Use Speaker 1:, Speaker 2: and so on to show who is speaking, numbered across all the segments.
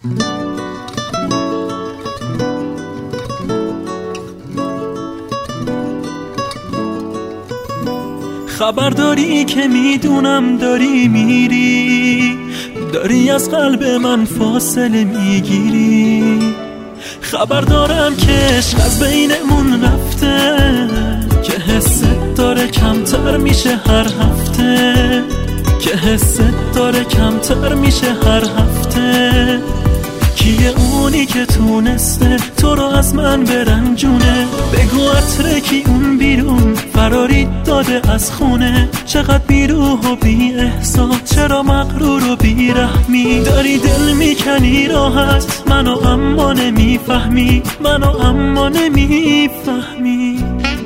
Speaker 1: خبر داری که میدونم داری میری، داری از قلب من فاصله میگیری. خبر دارم که عشق از بینمون رفته، که حست داره کمتر میشه هر هفته، که حست داره کمتر میشه هر هفته. کیه اونی که تونسته تو رو از من برنجونه؟ بگو عطره کی اون بیرون فراری داده از خونه؟ چقدر بیروح و بی احساس، چرا مغرور و بی رحمی؟ داری دل میکنی راحت منو اما نمیفهمی، منو اما نمیفهمی.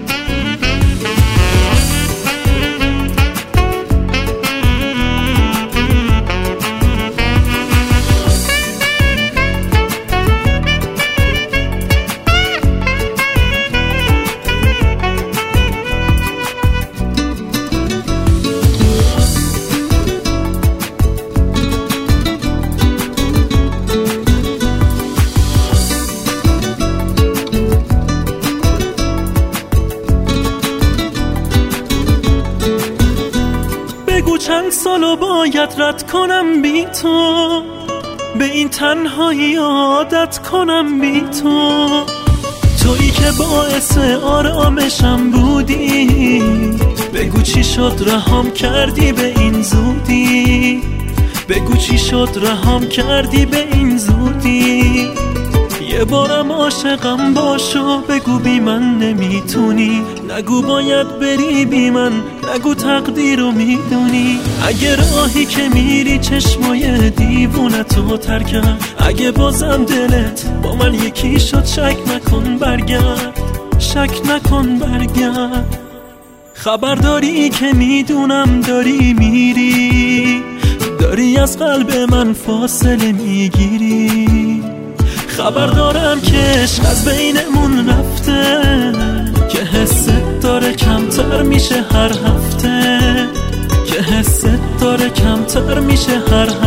Speaker 1: بگو چند سالو باید رد کنم بی تو، به این تنهایی عادت کنم بی تو. تویی که باعث آرامشم بودی، بگو چی شد رهام کردی به این زودی، بگو چی شد رهام کردی به این زودی. یه بارم عاشقم باشو، بگو بی من نمیتونی، نگو باید بری بی من، نگو تقدیر رو میدونی. اگه راهی که میری چشمای دیوونتو ترکم، اگه بازم دلت با من یکی شد شک نکن برگرد، شک نکن برگرد. خبر داری که میدونم داری میری، داری از قلب من فاصله میگیری. خبر دارم که عشق از بینمون رفته، که حست داره کمتر میشه هر هفته، که حست داره کمتر میشه هر هفته.